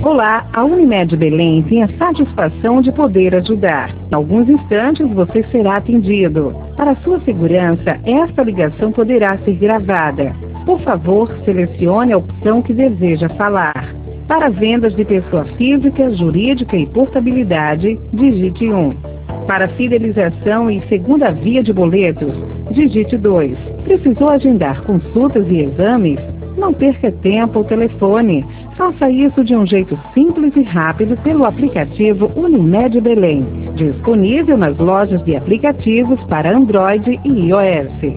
Olá, a Unimed Belém tem a satisfação de poder ajudar. Em alguns instantes você será atendido. Para sua segurança, esta ligação poderá ser gravada. Por favor, selecione a opção que deseja falar. Para vendas de pessoa física, jurídica e portabilidade, digite 1. Para fidelização e segunda via de boletos, digite 2. Precisou agendar consultas e exames? Não perca tempo ou telefone. Faça isso de um jeito simples e rápido pelo aplicativo Unimed Belém, disponível nas lojas de aplicativos para Android e iOS.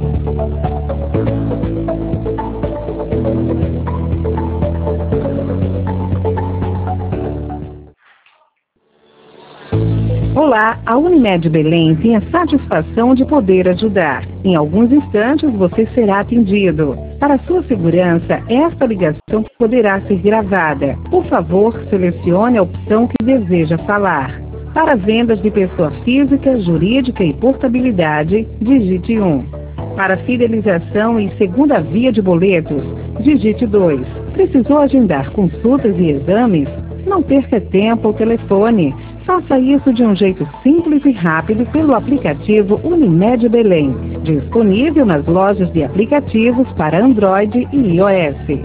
Olá, a Unimed Belém tem a satisfação de poder ajudar. Em alguns instantes você será atendido. Para sua segurança, esta ligação poderá ser gravada. Por favor, selecione a opção que deseja falar. Para vendas de pessoa física, jurídica e portabilidade, digite 1. Para fidelização e segunda via de boletos, digite 2. Precisou agendar consultas e exames? Não perca tempo ou telefone. Faça isso de um jeito simples e rápido pelo aplicativo Unimed Belém, disponível nas lojas de aplicativos para Android e iOS.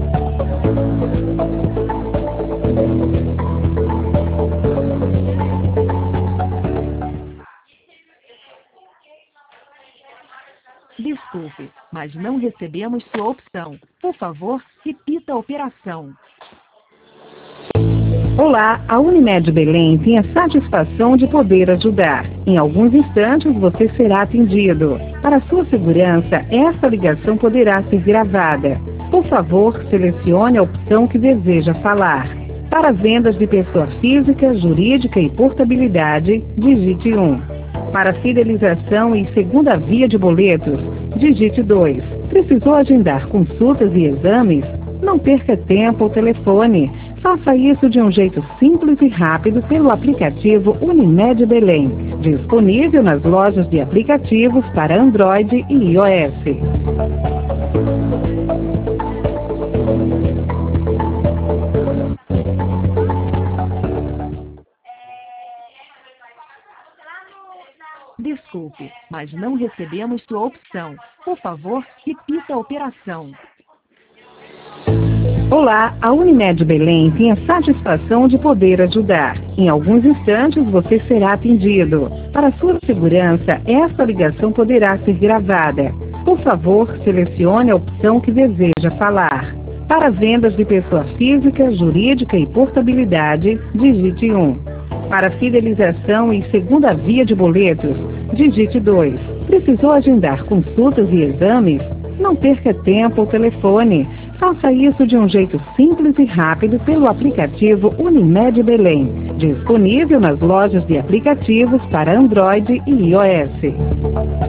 Desculpe, mas não recebemos sua opção. Por favor, repita a operação. Olá, a Unimed Belém tem a satisfação de poder ajudar. Em alguns instantes você será atendido. Para sua segurança, esta ligação poderá ser gravada. Por favor, selecione a opção que deseja falar. Para vendas de pessoa física, jurídica e portabilidade, digite 1. Para fidelização e segunda via de boletos, digite 2. Precisou agendar consultas e exames? Não perca tempo ou telefone. Faça isso de um jeito simples e rápido pelo aplicativo Unimed Belém, disponível nas lojas de aplicativos para Android e iOS. Desculpe, mas não recebemos sua opção. Por favor, repita a operação. Olá, a Unimed Belém tem a satisfação de poder ajudar. Em alguns instantes você será atendido. Para sua segurança, esta ligação poderá ser gravada. Por favor, selecione a opção que deseja falar. Para vendas de pessoa física, jurídica e portabilidade, digite 1. Para fidelização e segunda via de boletos, digite 2. Precisou agendar consultas e exames? Não perca tempo ou telefone. Faça isso de um jeito simples e rápido pelo aplicativo Unimed Belém, disponível nas lojas de aplicativos para Android e iOS.